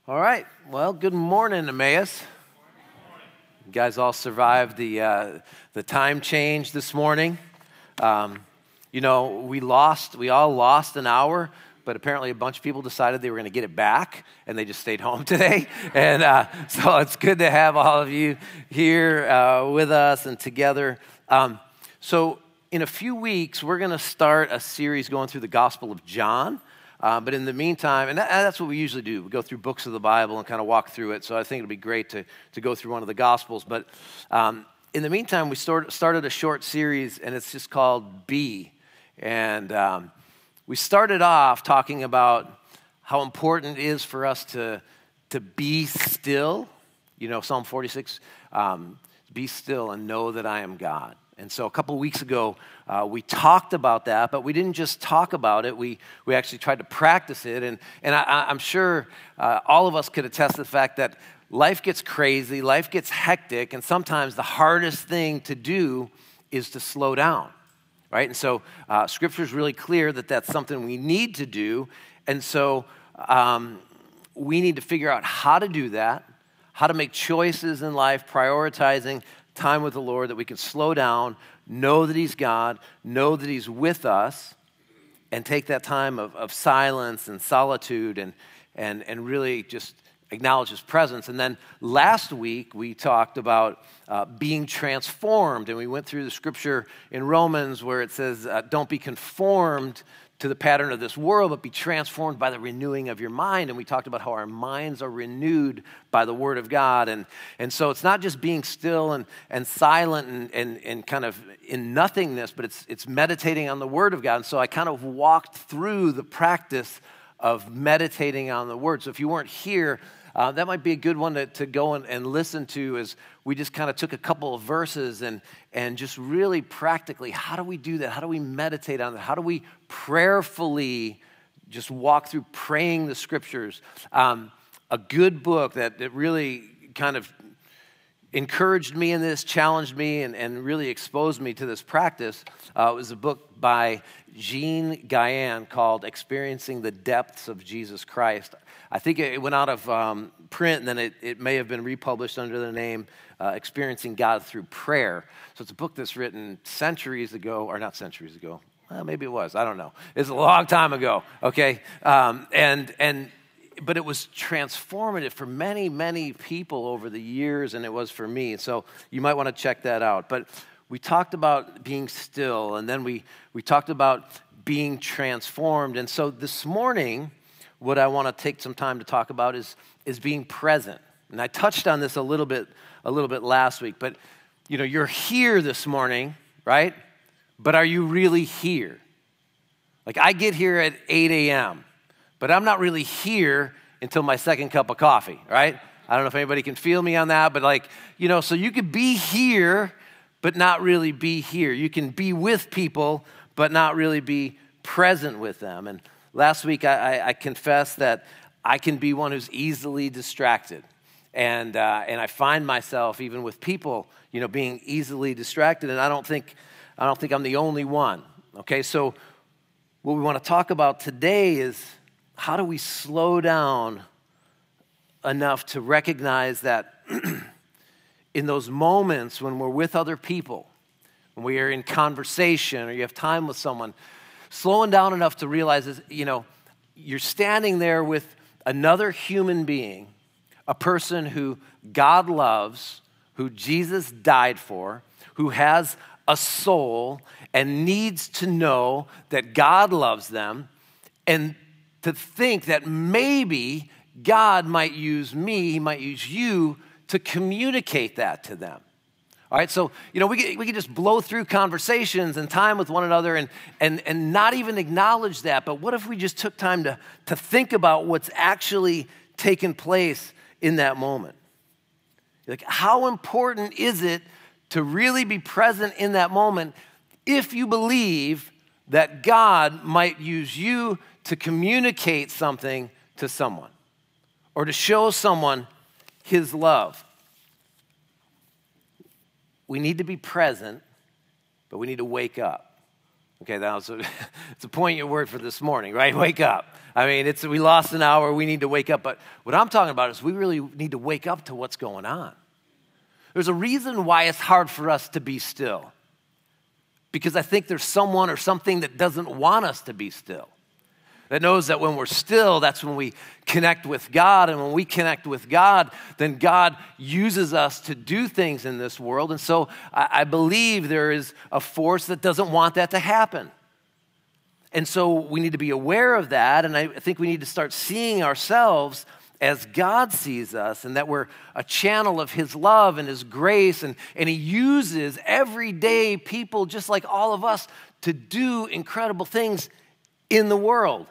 All right. Well, good morning, Emmaus. You guys all survived the time change this morning. We all lost an hour, but apparently a bunch of people decided they were going to get it back, and they just stayed home today. And so it's good to have all of you here with us and together. So in a few weeks, we're going to start a series going through the Gospel of John. But in the meantime, and that's what we usually do. We go through books of the Bible and kind of walk through it. So I think it'll be great to go through one of the Gospels. But in the meantime, we started a short series, and it's just called Be. And we started off talking about how important it is for us to be still. You know, Psalm 46, be still and know that I am God. And so a couple weeks ago, we talked about that, but we didn't just talk about it. We actually tried to practice it. And I'm sure all of us could attest to the fact that life gets crazy, life gets hectic, and sometimes the hardest thing to do is to slow down, right? And so Scripture is really clear that that's something we need to do. And so we need to figure out how to do that, how to make choices in life, prioritizing time with the Lord, that we can slow down, know that He's God, know that He's with us, and take that time of silence and solitude and really just acknowledge His presence. And then last week, we talked about being transformed, and we went through the scripture in Romans where it says, don't be conformed to the pattern of this world, but be transformed by the renewing of your mind. And we talked about how our minds are renewed by the Word of God. And so it's not just being still and silent and kind of in nothingness, but it's meditating on the Word of God. And so I kind of walked through the practice of meditating on the Word. So if you weren't here, that might be a good one to go and listen to, as we just kind of took a couple of verses and just really practically, how do we do that? How do we meditate on that? How do we prayerfully just walk through praying the Scriptures? A good book that really kind of encouraged me in this, challenged me, and really exposed me to this practice was a book by Jean Guyan called Experiencing the Depths of Jesus Christ. I think it went out of print, and then it may have been republished under the name Experiencing God Through Prayer. So it's a book that's written centuries ago, or not centuries ago. Well, maybe it was. I don't know. It's a long time ago, okay? But it was transformative for many, many people over the years, and it was for me. So you might want to check that out. But we talked about being still, and then we talked about being transformed. And so this morning, what I want to take some time to talk about is being present. And I touched on this a little bit last week. But you know, you're here this morning, right? But are you really here? Like, I get here at 8 a.m., but I'm not really here until my second cup of coffee, right? I don't know if anybody can feel me on that, but so you could be here, but not really be here. You can be with people, but not really be present with them. And last week, I confessed that I can be one who's easily distracted. And I find myself, even with people, being easily distracted, and I don't think I'm the only one, okay? So what we want to talk about today is, how do we slow down enough to recognize that in those moments when we're with other people, when we are in conversation or you have time with someone, slowing down enough to realize is, you're standing there with another human being, a person who God loves, who Jesus died for, who has a soul and needs to know that God loves them, and to think that maybe God might use me, He might use you to communicate that to them. All right, so we can just blow through conversations and time with one another and not even acknowledge that. But what if we just took time to think about what's actually taken place in that moment? Like, how important is it to really be present in that moment if you believe that God might use you to communicate something to someone or to show someone His love? We need to be present, but we need to wake up. Okay, it's a poignant word for this morning, right? Wake up. I mean, we lost an hour, we need to wake up. But what I'm talking about is we really need to wake up to what's going on. There's a reason why it's hard for us to be still. Because I think there's someone or something that doesn't want us to be still. That knows that when we're still, that's when we connect with God. And when we connect with God, then God uses us to do things in this world. And so I believe there is a force that doesn't want that to happen. And so we need to be aware of that. And I think we need to start seeing ourselves as God sees us, and that we're a channel of his love and his grace. And he uses everyday people just like all of us to do incredible things in the world.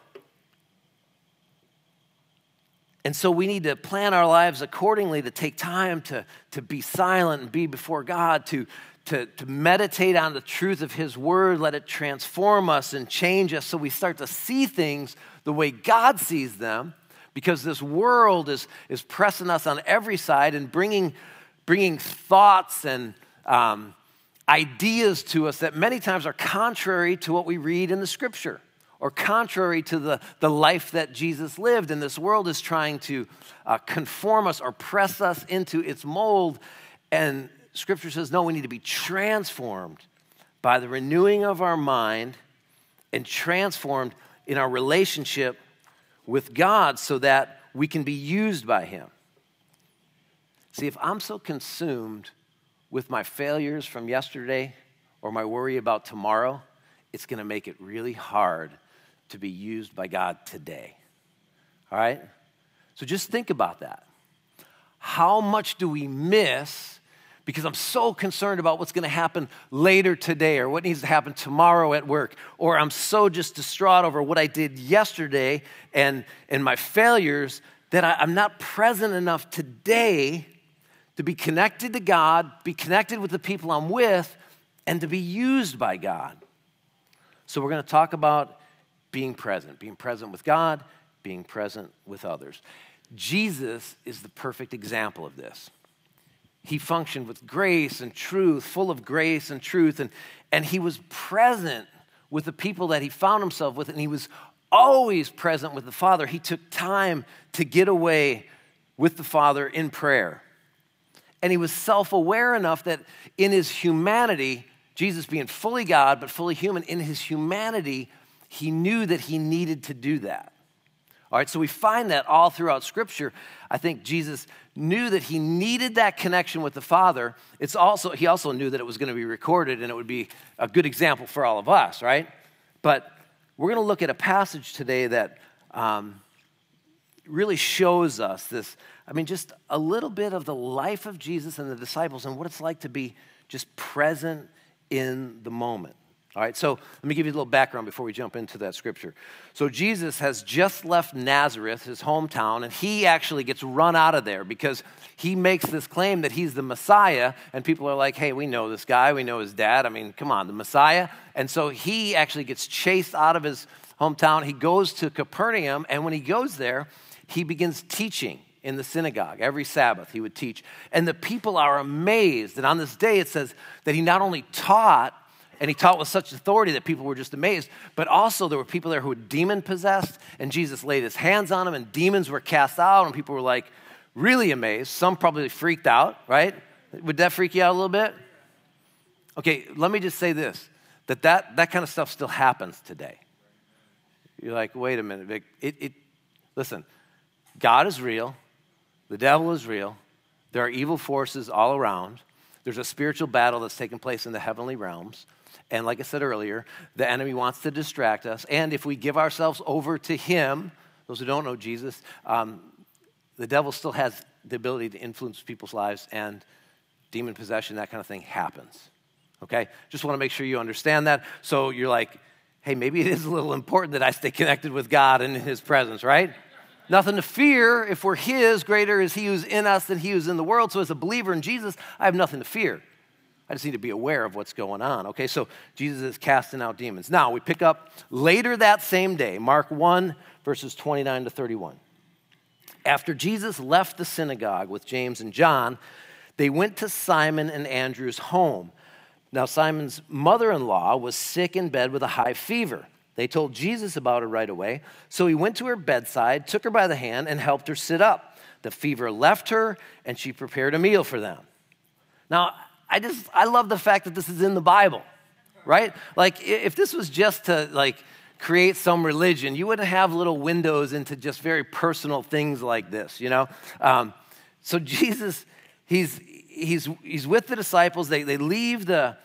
And so we need to plan our lives accordingly, to take time to be silent and be before God, to meditate on the truth of his word, let it transform us and change us so we start to see things the way God sees them, because this world is pressing us on every side and bringing thoughts and ideas to us that many times are contrary to what we read in the scripture, or contrary to the life that Jesus lived. And this world is trying to conform us or press us into its mold. And Scripture says, no, we need to be transformed by the renewing of our mind and transformed in our relationship with God so that we can be used by him. See, if I'm so consumed with my failures from yesterday or my worry about tomorrow, it's going to make it really hard to be used by God today. All right? So just think about that. How much do we miss because I'm so concerned about what's going to happen later today or what needs to happen tomorrow at work, or I'm so just distraught over what I did yesterday and my failures that I'm not present enough today to be connected to God, be connected with the people I'm with, and to be used by God. So we're going to talk about being present with God, being present with others. Jesus is the perfect example of this. He functioned with grace and truth, full of grace and truth, and he was present with the people that he found himself with, and he was always present with the Father. He took time to get away with the Father in prayer. And he was self-aware enough that in his humanity, Jesus being fully God but fully human, in his humanity, he knew that he needed to do that. All right, so we find that all throughout Scripture. I think Jesus knew that he needed that connection with the Father. He also knew that it was going to be recorded and it would be a good example for all of us, right? But we're going to look at a passage today that really shows us this, just a little bit of the life of Jesus and the disciples and what it's like to be just present in the moment. All right, so let me give you a little background before we jump into that scripture. So Jesus has just left Nazareth, his hometown, and he actually gets run out of there because he makes this claim that he's the Messiah, and people are like, hey, we know this guy, we know his dad, come on, the Messiah. And so he actually gets chased out of his hometown. He goes to Capernaum, and when he goes there, he begins teaching in the synagogue. Every Sabbath he would teach. And the people are amazed. And on this day it says that he not only taught, and he taught with such authority that people were just amazed, but also there were people there who were demon-possessed, and Jesus laid his hands on them, and demons were cast out, and people were like really amazed. Some probably freaked out, right? Would that freak you out a little bit? Okay, let me just say this, that kind of stuff still happens today. You're like, wait a minute, Vic. Listen, God is real. The devil is real. There are evil forces all around. There's a spiritual battle that's taking place in the heavenly realms. And like I said earlier, the enemy wants to distract us. And if we give ourselves over to him, those who don't know Jesus, the devil still has the ability to influence people's lives, and demon possession, that kind of thing happens. Okay? Just want to make sure you understand that. So you're like, hey, maybe it is a little important that I stay connected with God and in his presence, right? Nothing to fear. If we're his, greater is he who's in us than he who's in the world. So as a believer in Jesus, I have nothing to fear. I just need to be aware of what's going on. Okay, so Jesus is casting out demons. Now, we pick up later that same day, Mark 1, verses 29 to 31. After Jesus left the synagogue with James and John, they went to Simon and Andrew's home. Now, Simon's mother-in-law was sick in bed with a high fever. They told Jesus about it right away. So he went to her bedside, took her by the hand, and helped her sit up. The fever left her, and she prepared a meal for them. Now, I love the fact that this is in the Bible, right? Like, if this was just to, like, create some religion, you wouldn't have little windows into just very personal things like this, you know? So Jesus, he's with the disciples. They leave the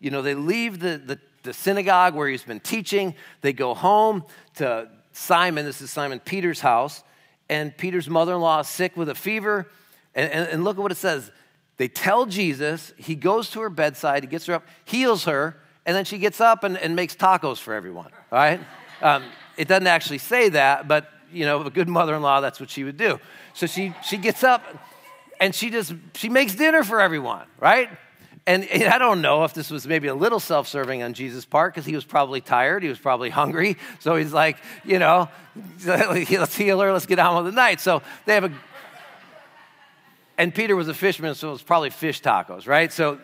synagogue where he's been teaching. They go home to Simon. This is Simon Peter's house. And Peter's mother-in-law is sick with a fever. And look at what it says. They tell Jesus. He goes to her bedside. He gets her up, heals her, and then she gets up and makes tacos for everyone, all right? It doesn't actually say that, but, you know, a good mother-in-law, that's what she would do. So she gets up, and she makes dinner for everyone, right? And I don't know if this was maybe a little self-serving on Jesus' part because he was probably tired. He was probably hungry. So he's like, you know, let's heal her. Let's get on with the night. So they have and Peter was a fisherman, so it was probably fish tacos, right? So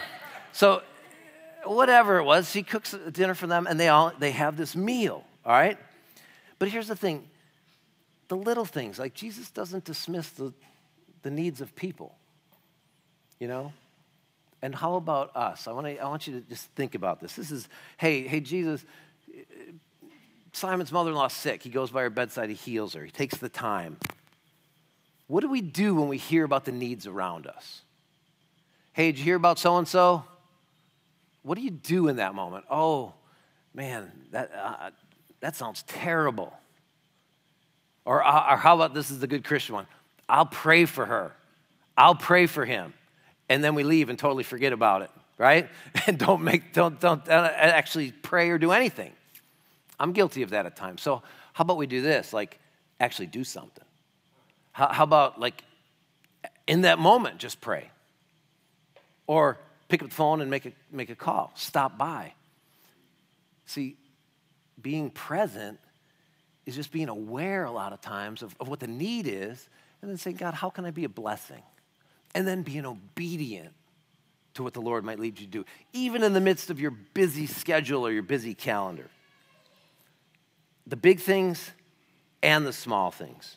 whatever it was, she cooks dinner for them, and they have this meal, all right? But here's the thing. The little things, like Jesus doesn't dismiss the needs of people, you know? And how about us? I want you to just think about this. This is, hey, Jesus, Simon's mother-in-law's sick. He goes by her bedside. He heals her. He takes the time. What do we do when we hear about the needs around us? Hey, did you hear about so-and-so? What do you do in that moment? Oh, man, that sounds terrible. Or how about, this is the good Christian one, I'll pray for her. I'll pray for him. And then we leave and totally forget about it, right? And don't actually pray or do anything. I'm guilty of that at times. So how about we do this, like actually do something? How about like in that moment, just pray? Or pick up the phone and make a call, stop by. See, being present is just being aware a lot of times of what the need is, and then saying, God, how can I be a blessing? And then being obedient to what the Lord might lead you to do, even in the midst of your busy schedule or your busy calendar. The big things and the small things.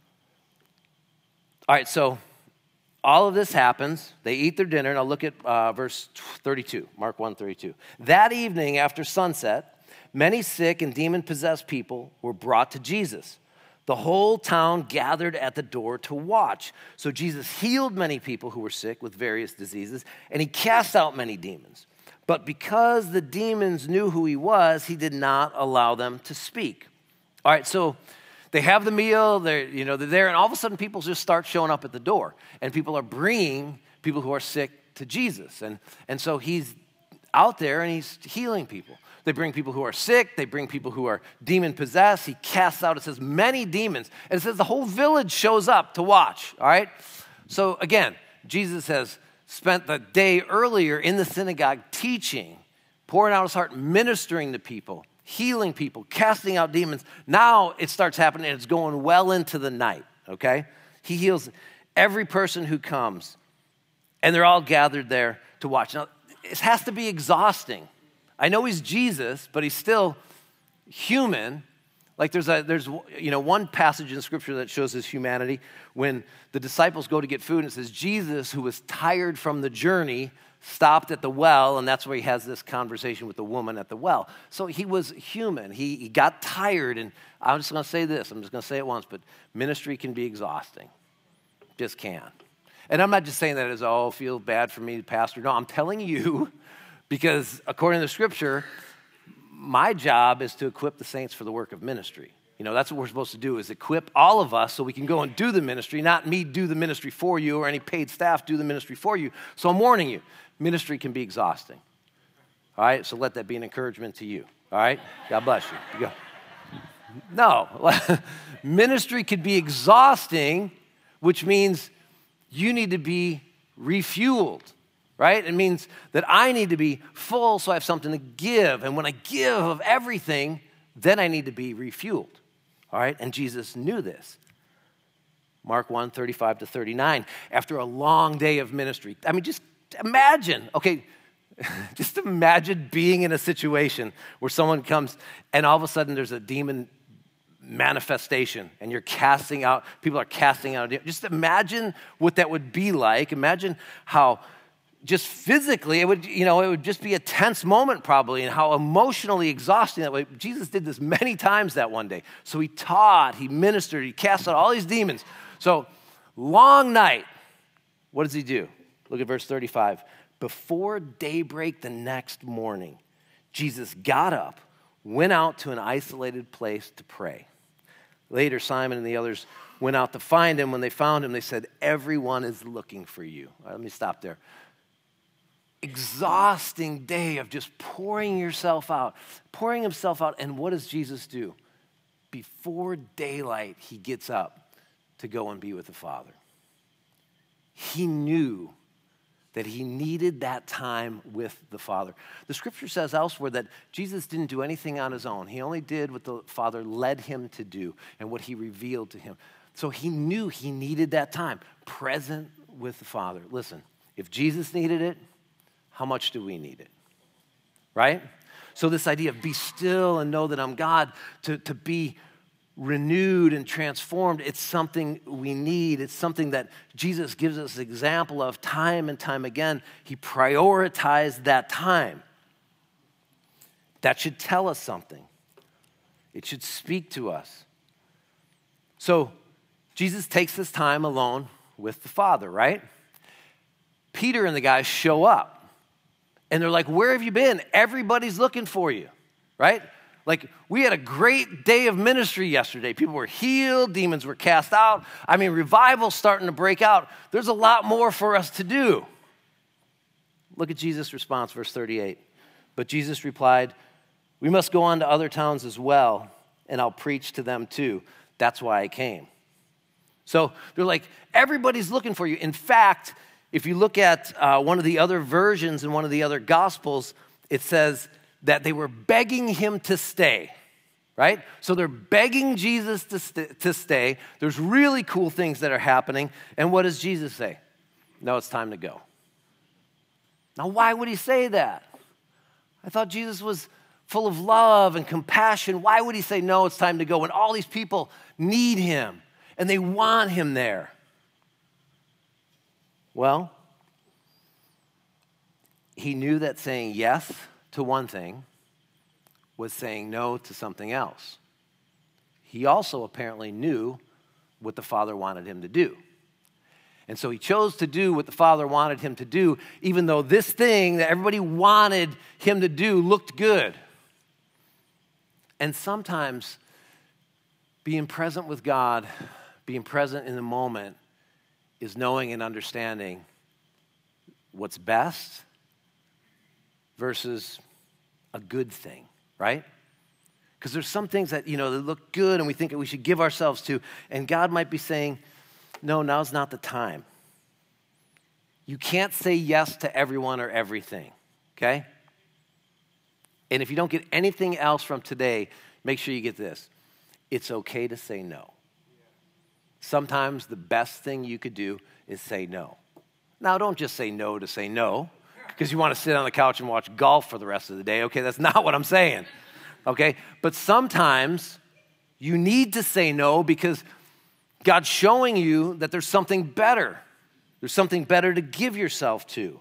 All right, so all of this happens. They eat their dinner. Now look at verse 32, Mark 1:32. That evening after sunset, many sick and demon-possessed people were brought to Jesus. The whole town gathered at the door to watch. So Jesus healed many people who were sick with various diseases, and he cast out many demons. But because the demons knew who he was, he did not allow them to speak. All right, so they have the meal, they're there, and all of a sudden people just start showing up at the door. And people are bringing people who are sick to Jesus. And so he's out there and he's healing people. They bring people who are sick. They bring people who are demon-possessed. He casts out, it says, many demons. And it says the whole village shows up to watch, all right? So again, Jesus has spent the day earlier in the synagogue teaching, pouring out his heart, ministering to people, healing people, casting out demons. Now it starts happening, and it's going well into the night, okay? He heals every person who comes, and they're all gathered there to watch. Now, it has to be exhausting. I know he's Jesus, but he's still human. Like there's one passage in Scripture that shows his humanity when the disciples go to get food, and it says Jesus, who was tired from the journey, stopped at the well, and that's where he has this conversation with the woman at the well. So he was human. He got tired, and I'm just going to say this. I'm just going to say it once, but ministry can be exhausting. Just can. And I'm not just saying that as, feel bad for me, Pastor. No, I'm telling you, because according to the Scripture, my job is to equip the saints for the work of ministry. You know, that's what we're supposed to do, is equip all of us so we can go and do the ministry, not me do the ministry for you or any paid staff do the ministry for you. So I'm warning you, ministry can be exhausting. All right, so let that be an encouragement to you. All right, God bless you. You go. No, ministry could be exhausting, which means you need to be refueled. Right? It means that I need to be full so I have something to give. And when I give of everything, then I need to be refueled. All right? And Jesus knew this. Mark 1:35-39. After a long day of ministry. I mean, just imagine. Okay, Just imagine being in a situation where someone comes and all of a sudden there's a demon manifestation and you're casting out, people are casting out. Just imagine what that would be like. Imagine how just physically it would just be a tense moment probably, and how emotionally exhausting that way. Jesus did this many times that one day. So he taught, he ministered, he cast out all these demons. So long night, what does he do? Look at verse 35. Before daybreak the next morning, Jesus got up, went out to an isolated place to pray. Later, Simon and the others went out to find him. When they found him, they said, "Everyone is looking for you." All right, let me stop there. Exhausting day of just pouring himself out. And what does Jesus do? Before daylight, he gets up to go and be with the Father. He knew that he needed that time with the Father. The scripture says elsewhere that Jesus didn't do anything on his own. He only did what the Father led him to do and what he revealed to him. So he knew he needed that time, present with the Father. Listen, if Jesus needed it, how much do we need it? Right? So this idea of be still and know that I'm God, to be renewed and transformed, it's something we need. It's something that Jesus gives us an example of time and time again. He prioritized that time. That should tell us something. It should speak to us. So Jesus takes this time alone with the Father, right? Peter and the guys show up. And they're like, "Where have you been? Everybody's looking for you," right? Like, we had a great day of ministry yesterday. People were healed, demons were cast out. I mean, revival's starting to break out. There's a lot more for us to do. Look at Jesus' response, verse 38. But Jesus replied, "We must go on to other towns as well, and I'll preach to them too. That's why I came." So they're like, everybody's looking for you. In fact, if you look at one of the other versions in one of the other Gospels, it says that they were begging him to stay, right? So they're begging Jesus to stay. There's really cool things that are happening. And what does Jesus say? "No, it's time to go." Now, why would he say that? I thought Jesus was full of love and compassion. Why would he say, "No, it's time to go," when all these people need him and they want him there? Well, he knew that saying yes to one thing was saying no to something else. He also apparently knew what the Father wanted him to do. And so he chose to do what the Father wanted him to do, even though this thing that everybody wanted him to do looked good. And sometimes being present with God, being present in the moment, is knowing and understanding what's best versus a good thing, right? Because there's some things that, that look good and we think that we should give ourselves to, and God might be saying, "No, now's not the time." You can't say yes to everyone or everything, okay? And if you don't get anything else from today, make sure you get this. It's okay to say no. Sometimes the best thing you could do is say no. Now, don't just say no to say no, because you want to sit on the couch and watch golf for the rest of the day. Okay, that's not what I'm saying. Okay, but sometimes you need to say no because God's showing you that there's something better. There's something better to give yourself to.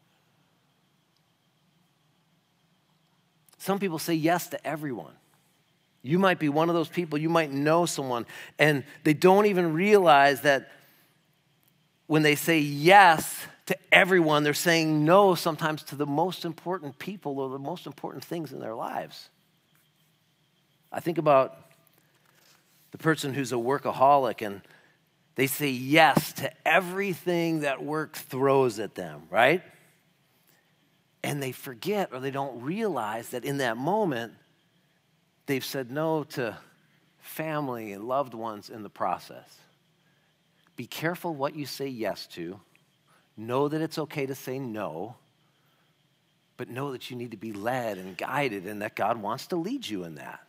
Some people say yes to everyone. You might be one of those people. You might know someone, and they don't even realize that when they say yes to everyone, they're saying no sometimes to the most important people or the most important things in their lives. I think about the person who's a workaholic, and they say yes to everything that work throws at them, right? And they forget or they don't realize that in that moment, they've said no to family and loved ones in the process. Be careful what you say yes to. Know that it's okay to say no, but know that you need to be led and guided and that God wants to lead you in that.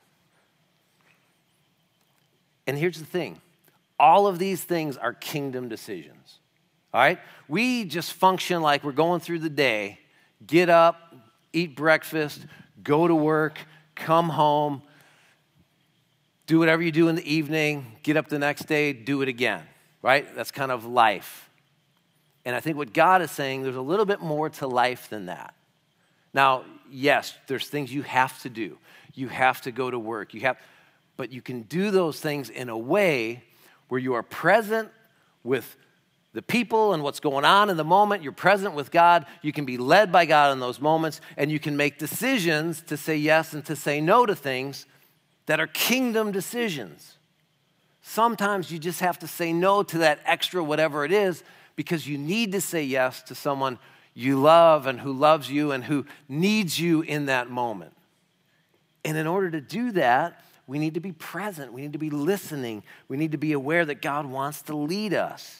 And here's the thing. All of these things are kingdom decisions, all right? We just function like we're going through the day, get up, eat breakfast, go to work, come home, do whatever you do in the evening, get up the next day, do it again, right? That's kind of life. And I think what God is saying, there's a little bit more to life than that. Now, yes, there's things you have to do. You have to go to work. But you can do those things in a way where you are present with the people and what's going on in the moment. You're present with God. You can be led by God in those moments, and you can make decisions to say yes and to say no to things that are kingdom decisions. Sometimes you just have to say no to that extra whatever it is because you need to say yes to someone you love and who loves you and who needs you in that moment. And in order to do that, we need to be present. We need to be listening. We need to be aware that God wants to lead us.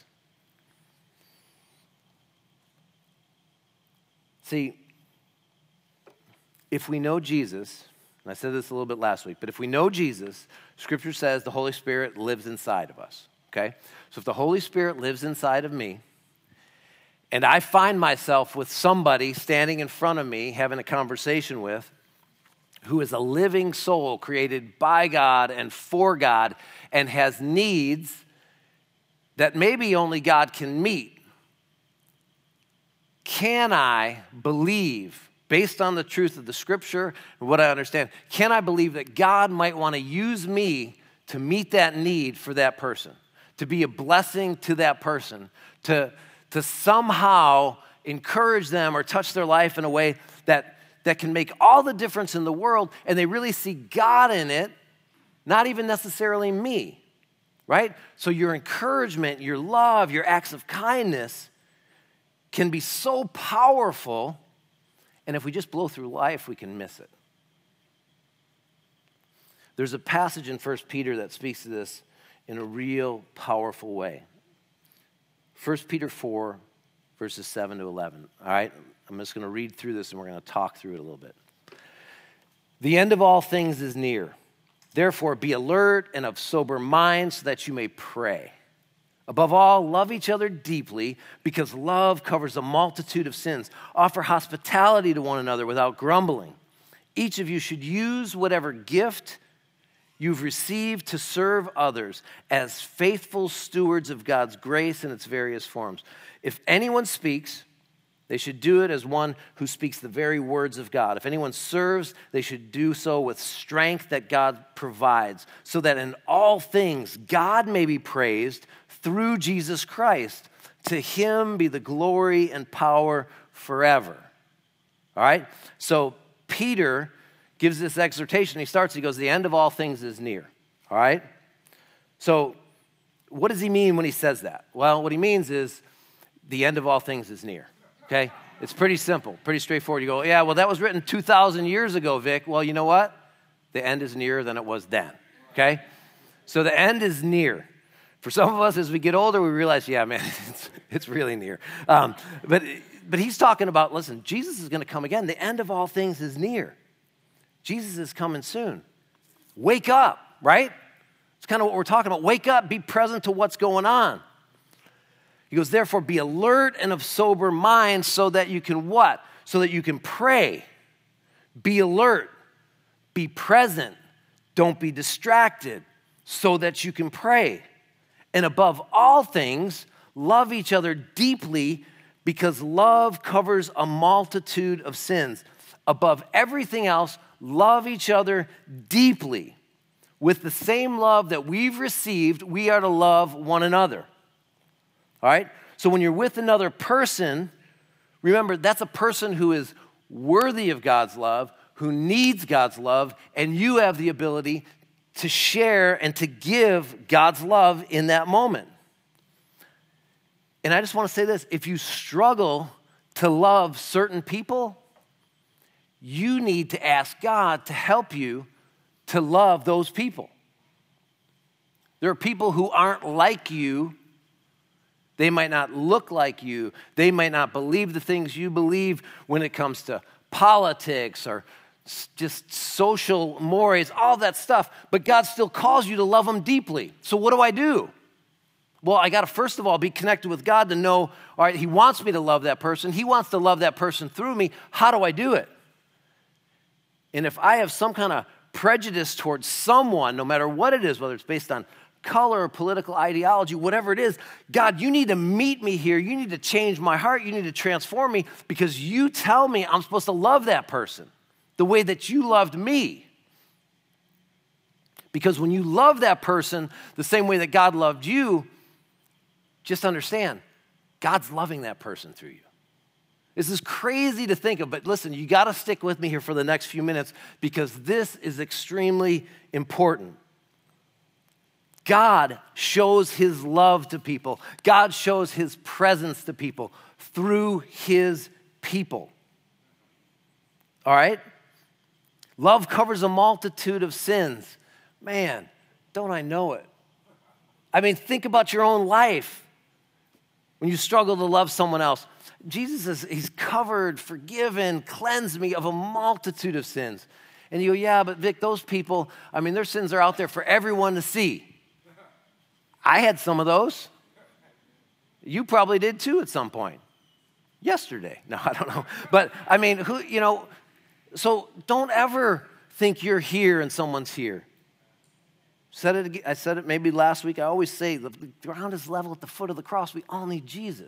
See, if we know Jesus, and I said this a little bit last week, but if we know Jesus, Scripture says the Holy Spirit lives inside of us, okay? So if the Holy Spirit lives inside of me, and I find myself with somebody standing in front of me having a conversation with, who is a living soul created by God and for God and has needs that maybe only God can meet, can I believe, based on the truth of the Scripture and what I understand, can I believe that God might want to use me to meet that need for that person, to be a blessing to that person, to somehow encourage them or touch their life in a way that can make all the difference in the world, and they really see God in it, not even necessarily me, right? So your encouragement, your love, your acts of kindness can be so powerful, and if we just blow through life, we can miss it. There's a passage in 1 Peter that speaks to this in a real powerful way. 1 Peter 4, verses 7 to 11, all right? I'm just going to read through this and we're going to talk through it a little bit. The end of all things is near. Therefore, be alert and of sober mind so that you may pray. Above all, love each other deeply because love covers a multitude of sins. Offer hospitality to one another without grumbling. Each of you should use whatever gift you've received to serve others as faithful stewards of God's grace in its various forms. If anyone speaks, they should do it as one who speaks the very words of God. If anyone serves, they should do so with strength that God provides, so that in all things God may be praised through Jesus Christ. To him be the glory and power forever. All right? So Peter gives this exhortation. He goes, the end of all things is near. All right? So what does he mean when he says that? Well, what he means is the end of all things is near. Okay? It's pretty simple, pretty straightforward. You go, yeah, well, that was written 2,000 years ago, Vic. Well, you know what? The end is nearer than it was then. Okay? So the end is near. For some of us, as we get older, we realize, yeah, man, it's really near. But he's talking about, listen, Jesus is going to come again. The end of all things is near. Jesus is coming soon. Wake up, right? It's kind of what we're talking about. Wake up, be present to what's going on. He goes, therefore, be alert and of sober mind so that you can what? So that you can pray. Be alert. Be present. Don't be distracted so that you can pray. And above all things, love each other deeply because love covers a multitude of sins. Above everything else, love each other deeply. With the same love that we've received, we are to love one another. All right? So when you're with another person, remember, that's a person who is worthy of God's love, who needs God's love, and you have the ability to share and to give God's love in that moment. And I just want to say this. If you struggle to love certain people, you need to ask God to help you to love those people. There are people who aren't like you. They might not look like you. They might not believe the things you believe when it comes to politics or just social mores, all that stuff. But God still calls you to love them deeply. So what do? Well, I got to first of all be connected with God to know, all right, he wants me to love that person. He wants to love that person through me. How do I do it? And if I have some kind of prejudice towards someone, no matter what it is, whether it's based on color or political ideology, whatever it is, God, you need to meet me here. You need to change my heart. You need to transform me because you tell me I'm supposed to love that person the way that you loved me. Because when you love that person the same way that God loved you, just understand, God's loving that person through you. This is crazy to think of, but listen, you got to stick with me here for the next few minutes because this is extremely important. God shows his love to people. God shows his presence to people through his people. All right? Love covers a multitude of sins. Man, don't I know it? I mean, think about your own life. When you struggle to love someone else, he's covered, forgiven, cleansed me of a multitude of sins. And you go, yeah, but Vic, those people, I mean, their sins are out there for everyone to see. I had some of those. You probably did too at some point. Yesterday. No, I don't know. But I mean, so don't ever think you're here and someone's here. I said it maybe last week. I always say the ground is level at the foot of the cross. We all need Jesus.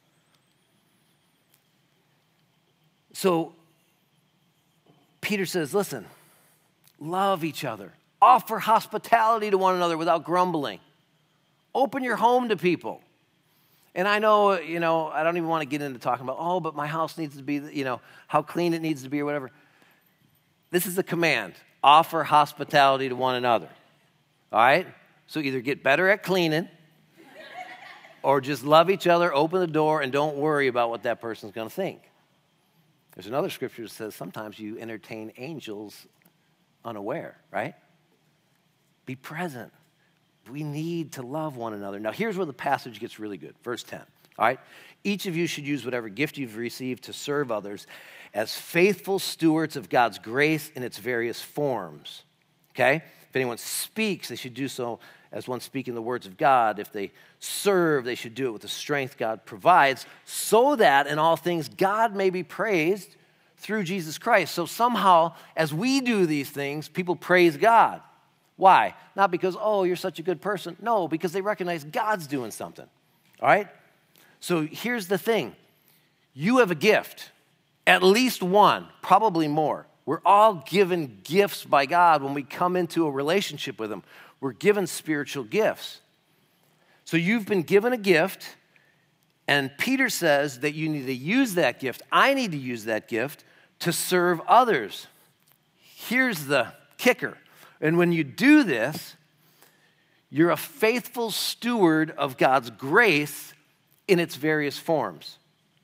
So Peter says, listen, love each other. Offer hospitality to one another without grumbling. Open your home to people. And I know, I don't even want to get into talking about, but my house needs to be, how clean it needs to be or whatever. This is a command. Offer hospitality to one another. All right? So either get better at cleaning or just love each other, open the door, and don't worry about what that person's going to think. There's another scripture that says sometimes you entertain angels unaware, right? Be present. We need to love one another. Now, here's where the passage gets really good. Verse 10, all right? Each of you should use whatever gift you've received to serve others as faithful stewards of God's grace in its various forms, okay? If anyone speaks, they should do so as one speaking the words of God. If they serve, they should do it with the strength God provides, so that in all things God may be praised through Jesus Christ. So somehow, as we do these things, people praise God. Why? Not because, you're such a good person. No, because they recognize God's doing something. All right? So here's the thing. You have a gift, at least one, probably more. We're all given gifts by God when we come into a relationship with him. We're given spiritual gifts. So you've been given a gift, and Peter says that you need to use that gift. I need to use that gift to serve others. Here's the kicker. And when you do this, you're a faithful steward of God's grace in its various forms.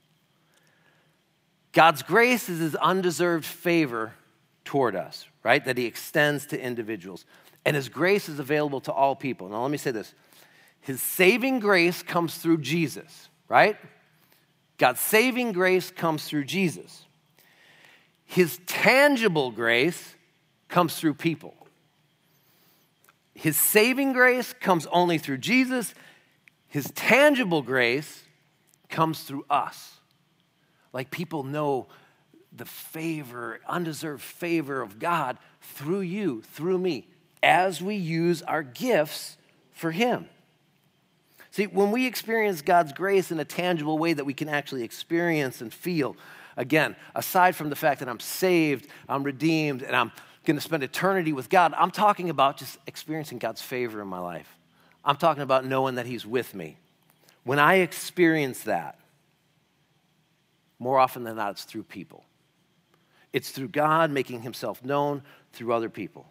God's grace is his undeserved favor toward us, right? That he extends to individuals. And his grace is available to all people. Now, let me say this. His saving grace comes through Jesus, right? God's saving grace comes through Jesus. His tangible grace comes through people. His saving grace comes only through Jesus. His tangible grace comes through us. Like people know the favor, undeserved favor of God through you, through me, as we use our gifts for him. See, when we experience God's grace in a tangible way that we can actually experience and feel, again, aside from the fact that I'm saved, I'm redeemed, and I'm going to spend eternity with God, I'm talking about just experiencing God's favor in my life. I'm talking about knowing that he's with me. When I experience that, more often than not, it's through people. It's through God making himself known through other people.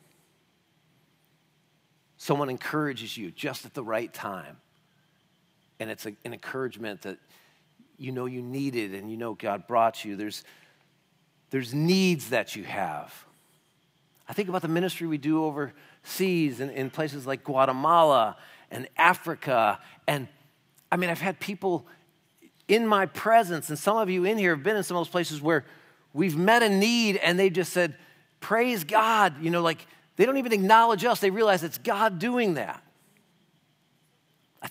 Someone encourages you just at the right time. And it's an encouragement that you know you needed and you know God brought you. There's needs that you have. I think about the ministry we do overseas in places like Guatemala and Africa. And I mean, I've had people in my presence, and some of you in here have been in some of those places where we've met a need and they just said, praise God. Like they don't even acknowledge us. They realize it's God doing that.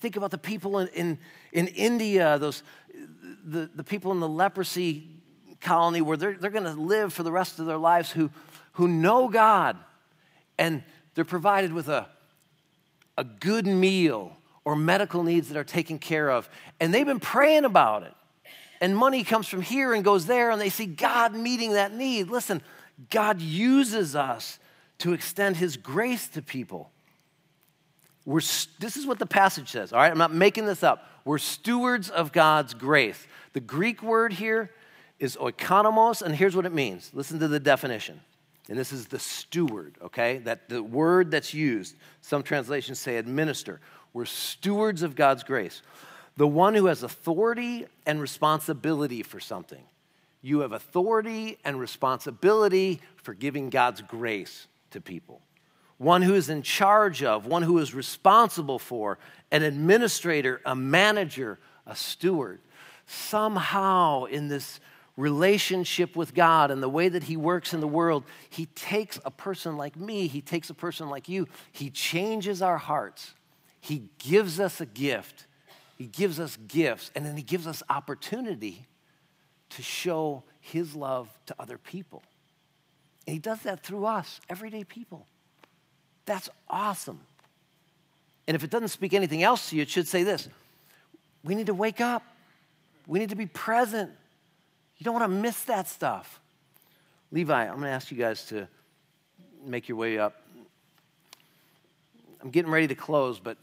think about the people in India, the people in the leprosy colony where they're going to live for the rest of their lives who know God, and they're provided with a good meal or medical needs that are taken care of. And they've been praying about it. And money comes from here and goes there, and they see God meeting that need. Listen, God uses us to extend his grace to people. This is what the passage says, all right? I'm not making this up. We're stewards of God's grace. The Greek word here is oikonomos, and here's what it means. Listen to the definition. And this is the steward, okay? That the word that's used, some translations say administer. We're stewards of God's grace. The one who has authority and responsibility for something. You have authority and responsibility for giving God's grace to people. One who is in charge of, one who is responsible for, an administrator, a manager, a steward. Somehow in this relationship with God and the way that he works in the world, he takes a person like me, he takes a person like you, he changes our hearts. He gives us a gift. He gives us gifts, and then he gives us opportunity to show his love to other people. And he does that through us, everyday people. That's awesome. And if it doesn't speak anything else to you, it should say this: we need to wake up. We need to be present. You don't want to miss that stuff. Levi, I'm going to ask you guys to make your way up. I'm getting ready to close, but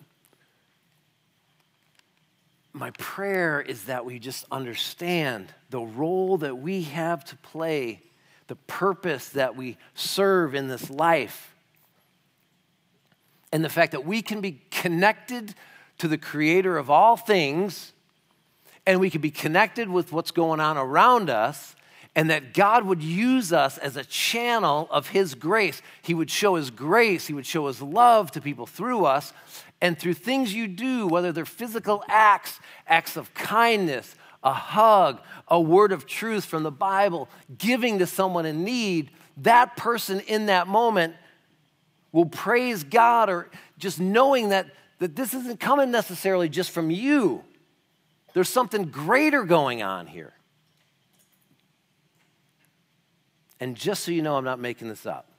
my prayer is that we just understand the role that we have to play, the purpose that we serve in this life, and the fact that we can be connected to the creator of all things, and we can be connected with what's going on around us, and that God would use us as a channel of his grace. He would show his grace, he would show his love to people through us, and through things you do, whether they're physical acts, acts of kindness, a hug, a word of truth from the Bible, giving to someone in need, that person in that moment will praise God, or just knowing that this isn't coming necessarily just from you. There's something greater going on here. And just so you know, I'm not making this up.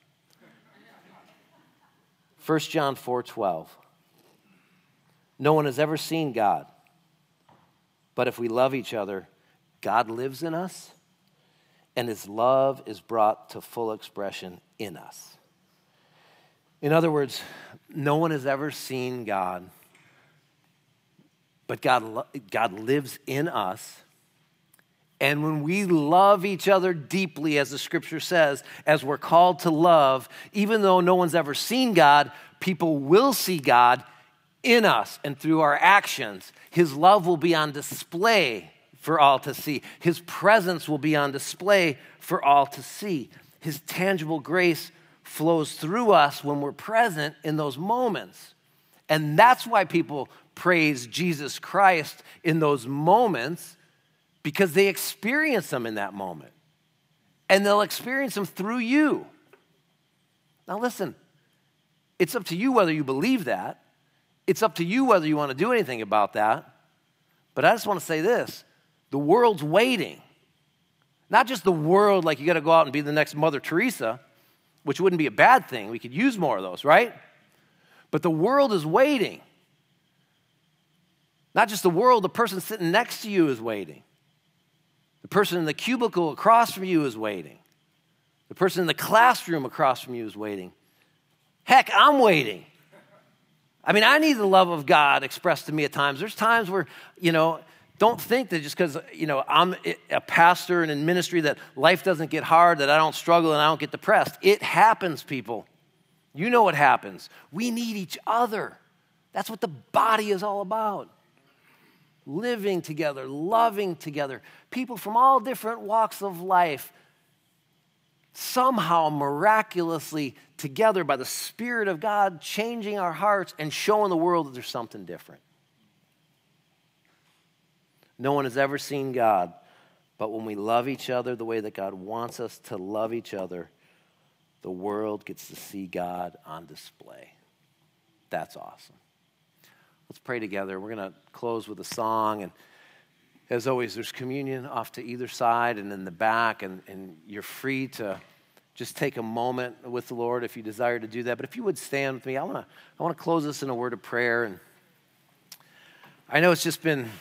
1 John 4:12. No one has ever seen God, but if we love each other, God lives in us, and his love is brought to full expression in us. In other words, no one has ever seen God, but God lives in us. And when we love each other deeply, as the scripture says, as we're called to love, even though no one's ever seen God, people will see God in us and through our actions. His love will be on display for all to see. His presence will be on display for all to see. His tangible grace flows through us when we're present in those moments. And that's why people praise Jesus Christ in those moments, because they experience them in that moment. And they'll experience them through you. Now listen, it's up to you whether you believe that. It's up to you whether you want to do anything about that. But I just want to say this: the world's waiting. Not just the world, like you got to go out and be the next Mother Teresa, which wouldn't be a bad thing. We could use more of those, right? But the world is waiting. Not just the world, the person sitting next to you is waiting. The person in the cubicle across from you is waiting. The person in the classroom across from you is waiting. Heck, I'm waiting. I mean, I need the love of God expressed to me at times. There's times where, don't think that just because, I'm a pastor and in ministry that life doesn't get hard, that I don't struggle and I don't get depressed. It happens, people. You know what happens. We need each other. That's what the body is all about. Living together, loving together. People from all different walks of life, somehow miraculously together by the Spirit of God, changing our hearts and showing the world that there's something different. No one has ever seen God, but when we love each other the way that God wants us to love each other, the world gets to see God on display. That's awesome. Let's pray together. We're going to close with a song. And as always, there's communion off to either side and in the back. And you're free to just take a moment with the Lord if you desire to do that. But if you would stand with me, I want to close this in a word of prayer. And I know it's just been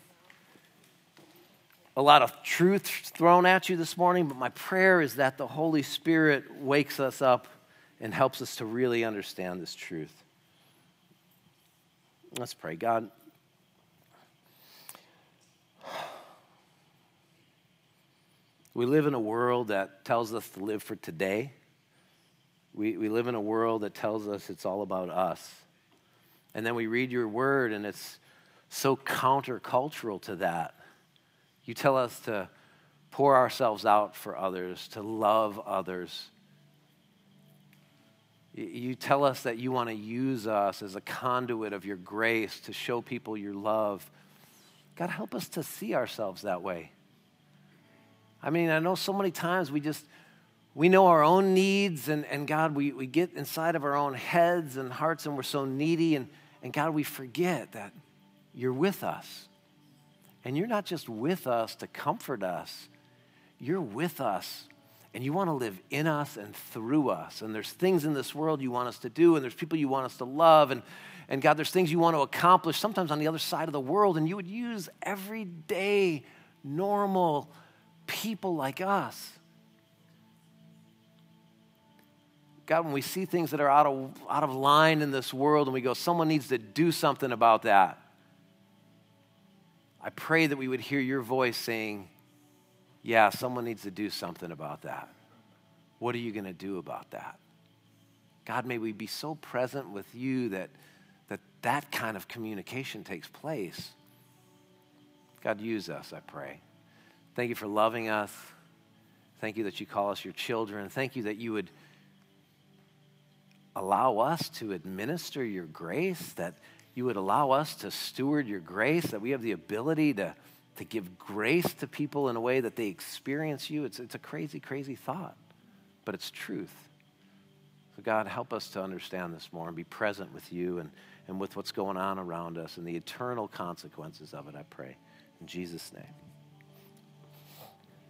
a lot of truth thrown at you this morning, but my prayer is that the Holy Spirit wakes us up and helps us to really understand this truth. Let's pray. God, we live in a world that tells us to live for today. We live in a world that tells us it's all about us. And then we read your word, and it's so countercultural to that. You tell us to pour ourselves out for others, to love others. You tell us that you want to use us as a conduit of your grace to show people your love. God, help us to see ourselves that way. I mean, I know so many times we know our own needs, and God, we get inside of our own heads and hearts, and we're so needy, and God, we forget that you're with us. And you're not just with us to comfort us. You're with us, and you want to live in us and through us. And there's things in this world you want us to do, and there's people you want us to love, and God, there's things you want to accomplish, sometimes on the other side of the world, and you would use everyday, normal people like us. God, when we see things that are out of line in this world, and we go, someone needs to do something about that, I pray that we would hear your voice saying, yeah, someone needs to do something about that. What are you going to do about that? God, may we be so present with you that kind of communication takes place. God, use us, I pray. Thank you for loving us. Thank you that you call us your children. Thank you that you would allow us to administer your grace, that you would allow us to steward your grace, that we have the ability to give grace to people in a way that they experience you. It's a crazy, crazy thought, but it's truth. So God, help us to understand this more and be present with you and with what's going on around us and the eternal consequences of it, I pray. In Jesus' name.